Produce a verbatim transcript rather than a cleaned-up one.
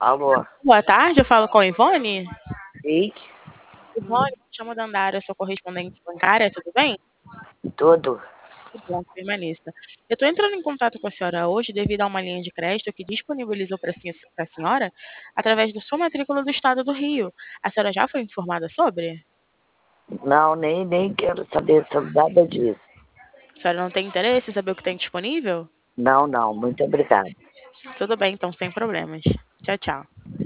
Alô? Boa tarde, eu falo com a Ivone. Sim? Ivone, me chamo Dandara, eu sou correspondente bancária, tudo bem? Tudo. Que bom, permaneça. Eu estou entrando em contato com a senhora hoje devido a uma linha de crédito que disponibilizou para a senhora através da sua matrícula do estado do Rio. A senhora já foi informada sobre? Não, nem, nem quero saber sobre nada disso. A senhora não tem interesse em saber o que tem disponível? Não, não, muito obrigada. Tudo bem, então, sem problemas. Tchau, tchau.